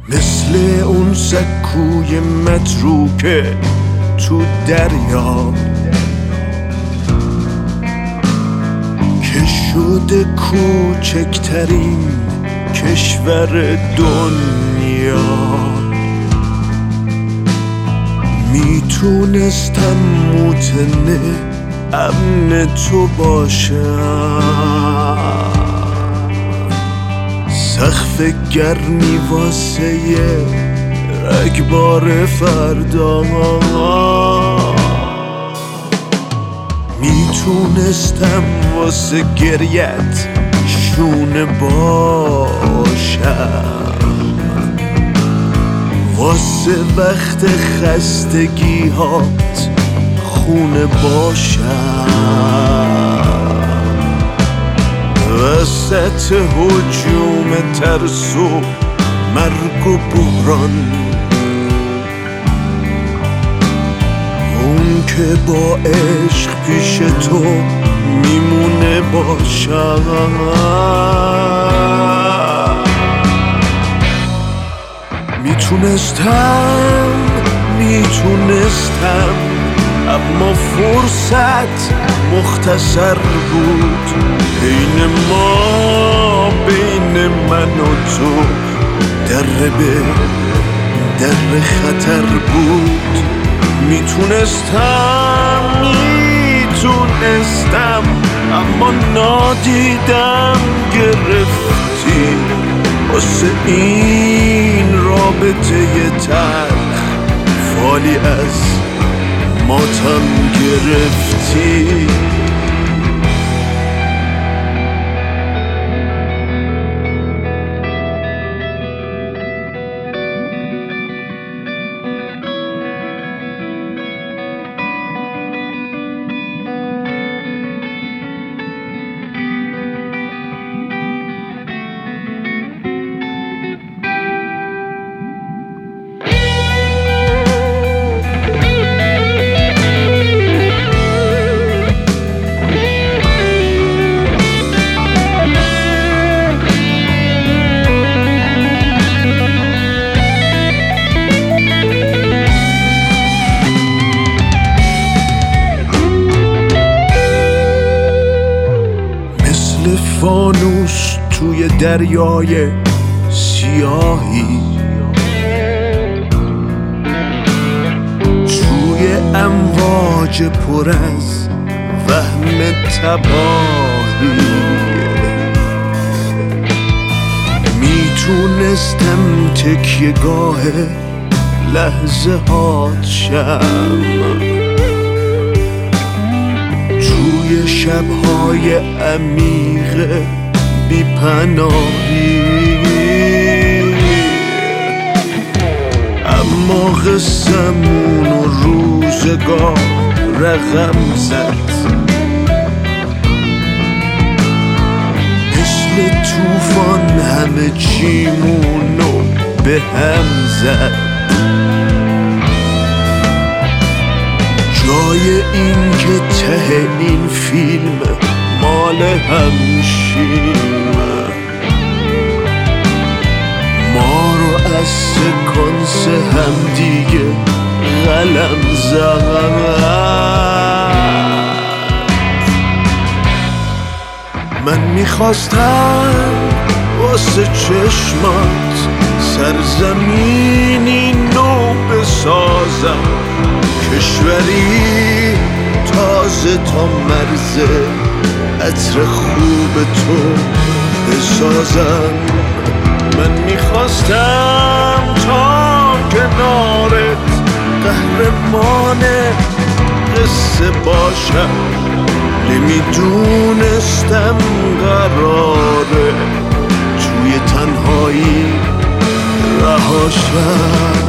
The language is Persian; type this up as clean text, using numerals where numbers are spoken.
مثل اون سکوی متروکه تو دریا که شده کوچکترین کشور دنیا. میتونستم موتنه امن تو باشم، سقف گرمی واسه رگبار فردا. میتونستم واسه گریت شونه باشم، واسه وقت خستگی هات خونه باشم، وسط هجوم ترس و مرگ و بحران اون که با عشق پیش تو میمونه باشم. میتونستم اما فرصت مختصر بود، بین من و تو در به در خطر بود. میتونستم اما نادیدم گرفتی، واسه این رابطه تلخ فالی از ماتم گرفتی. فانوس توی دریای سیاهی، توی امواج پر از وهم تباهی. میتونستم تکیه‌گاه لحظه هات شم، توی شب‌های عمیق بی‌پناهی. اما قصه‌مون و روزگار رقم زد، مثل طوفان همه چیمونو به هم زد. جای این که ته این فیلم مال همشیم، ما رو از سکانس هم دیگه قلم زد. من میخواستم واسه چشمات سرزمینی نو بسازم، کشوری تازه تا مرز عطر خوب تو بسازم. من میخواستم تا کنارت قهرمان قصه باشم، نمیدونستم قراره توی تنهایی رهاشم.